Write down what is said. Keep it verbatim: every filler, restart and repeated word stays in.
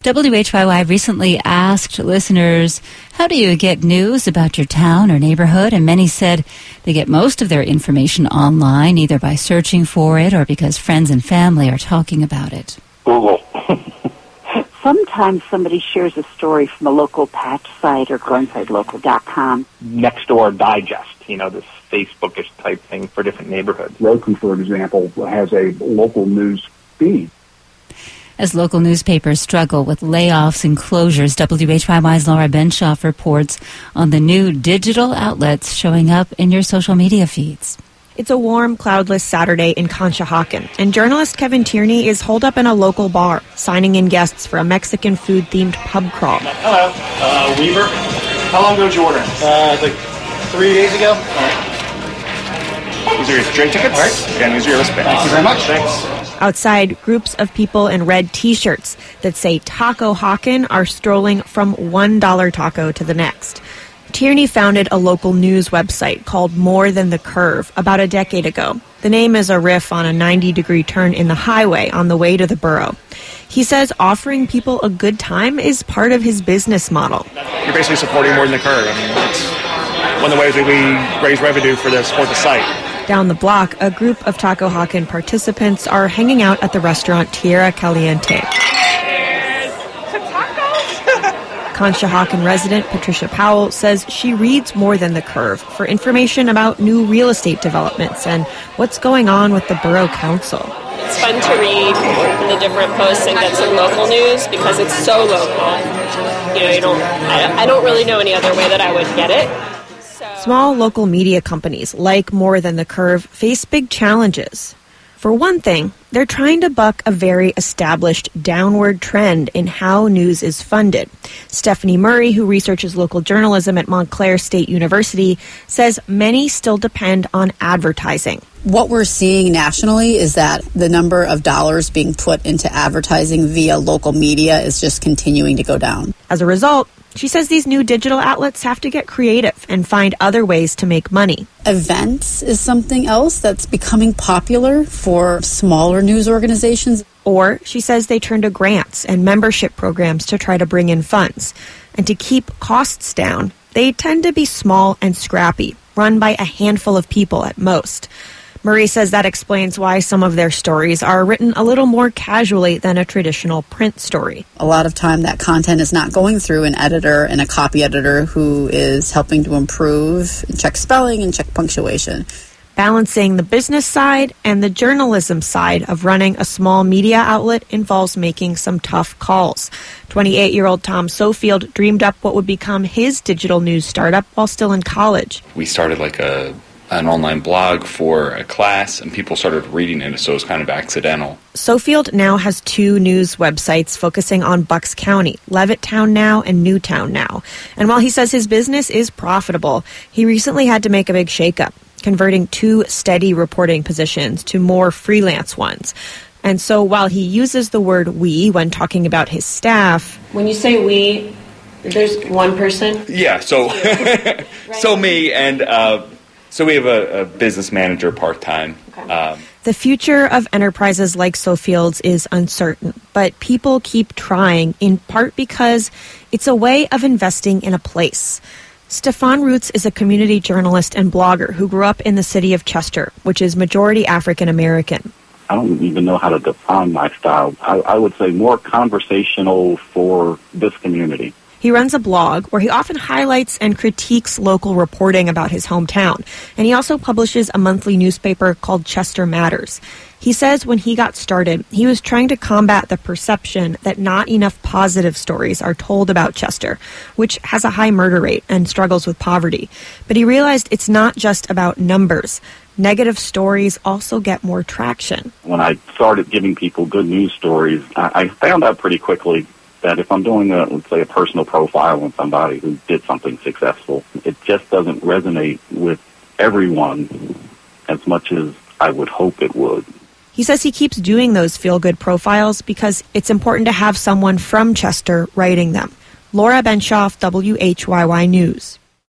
W H Y Y recently asked listeners, how do you get news about your town or neighborhood? And many said they get most of their information online, either by searching for it or because friends and family are talking about it. Google. Sometimes somebody shares a story from a local patch site or glenside local dot com. Nextdoor Digest, you know, this Facebookish type thing for different neighborhoods. Roku, for example, has a local news feed. As local newspapers struggle with layoffs and closures, W H Y Y's Laura Benshoff reports on the new digital outlets showing up in your social media feeds. It's a warm, cloudless Saturday in Conshohocken, and journalist Kevin Tierney is holed up in a local bar, signing in guests for a Mexican food-themed pub crawl. Hello. Uh, Weaver. How long ago did you order? Uh, like three days ago. All right. These are your drink tickets. All right. And these are your wristbands. Thank you very much. Thanks. Outside, groups of people in red T-shirts that say Taco Hocken are strolling from one dollar taco to the next. Tierney founded a local news website called More Than the Curve about a decade ago. The name is a riff on a ninety-degree turn in the highway on the way to the borough. He says offering people a good time is part of his business model. You're basically supporting More Than the Curve. I mean, it's one of the ways that we raise revenue for the support the site. Down the block, a group of Taco Hocken participants are hanging out at the restaurant Tierra Caliente. Conshohocken resident Patricia Powell says she reads More Than the Curve for information about new real estate developments and what's going on with the Borough Council. It's fun to read the different posts and get some local news because it's so local. You know, you don't. I, I don't really know any other way that I would get it. So. Small local media companies like More Than the Curve face big challenges. For one thing, they're trying to buck a very established downward trend in how news is funded. Stephanie Murray, who researches local journalism at Montclair State University, says many still depend on advertising. What we're seeing nationally is that the number of dollars being put into advertising via local media is just continuing to go down. As a result, she says these new digital outlets have to get creative and find other ways to make money. Events is something else that's becoming popular for smaller news organizations. Or, she says they turn to grants and membership programs to try to bring in funds. And to keep costs down, they tend to be small and scrappy, run by a handful of people at most. Murray says that explains why some of their stories are written a little more casually than a traditional print story. A lot of time that content is not going through an editor and a copy editor who is helping to improve, and check spelling and check punctuation. Balancing the business side and the journalism side of running a small media outlet involves making some tough calls. twenty-eight-year-old Tom Sofield dreamed up what would become his digital news startup while still in college. We started like a an online blog for a class, and people started reading it, so it was kind of accidental. Sofield now has two news websites focusing on Bucks County, Levittown Now and Newtown Now. And while he says his business is profitable, he recently had to make a big shakeup, converting two steady reporting positions to more freelance ones. And so while he uses the word we when talking about his staff... When you say we, there's one person? Yeah, so, right. so me and... Uh, So we have a, a business manager part-time. Okay. Um, the future of enterprises like Sofield's is uncertain, but people keep trying, in part because it's a way of investing in a place. Stefan Roots is a community journalist and blogger who grew up in the city of Chester, which is majority African American. I don't even know how to define my style. I, I would say more conversational for this community. He runs a blog where he often highlights and critiques local reporting about his hometown, and he also publishes a monthly newspaper called Chester Matters. He says when he got started, he was trying to combat the perception that not enough positive stories are told about Chester, which has a high murder rate and struggles with poverty. But he realized it's not just about numbers. Negative stories also get more traction. When I started giving people good news stories, I, I found out pretty quickly that if I'm doing, a, let's say, a personal profile on somebody who did something successful, it just doesn't resonate with everyone as much as I would hope it would. He says he keeps doing those feel-good profiles because it's important to have someone from Chester writing them. Laura Benshoff, W H Y Y News.